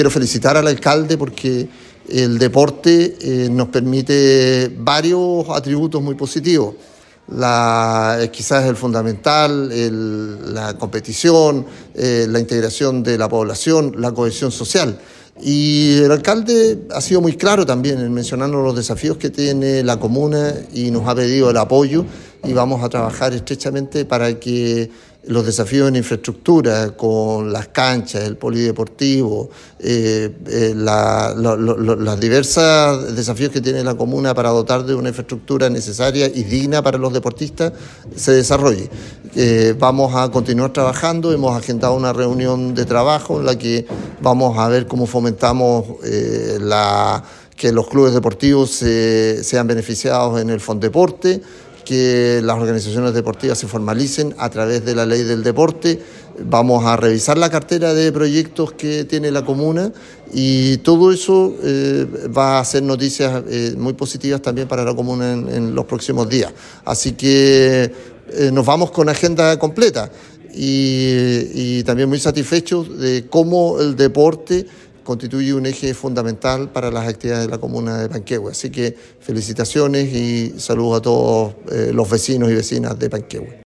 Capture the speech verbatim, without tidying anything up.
quiero felicitar al alcalde porque el deporte eh, nos permite varios atributos muy positivos. La, quizás el fundamental, el, la competición, eh, la integración de la población, la cohesión social. Y el alcalde ha sido muy claro también en mencionarnos los desafíos que tiene la comuna y nos ha pedido el apoyo y vamos a trabajar estrechamente para que los desafíos en infraestructura, con las canchas, el polideportivo, eh, eh, la, lo, lo, los diversos desafíos que tiene la comuna para dotar de una infraestructura necesaria y digna para los deportistas, se desarrolle. Eh, vamos a continuar trabajando, hemos agendado una reunión de trabajo en la que vamos a ver cómo fomentamos eh, la, que los clubes deportivos se, sean beneficiados en el Fondeporte, que las organizaciones deportivas se formalicen a través de la ley del deporte. Vamos a revisar la cartera de proyectos que tiene la comuna y todo eso eh, va a ser noticias eh, muy positivas también para la comuna en, en los próximos días. Así que eh, nos vamos con agenda completa y, y también muy satisfechos de cómo el deporte constituye un eje fundamental para las actividades de la comuna de Panquehue. Así que felicitaciones y saludos a todos eh, los vecinos y vecinas de Panquehue.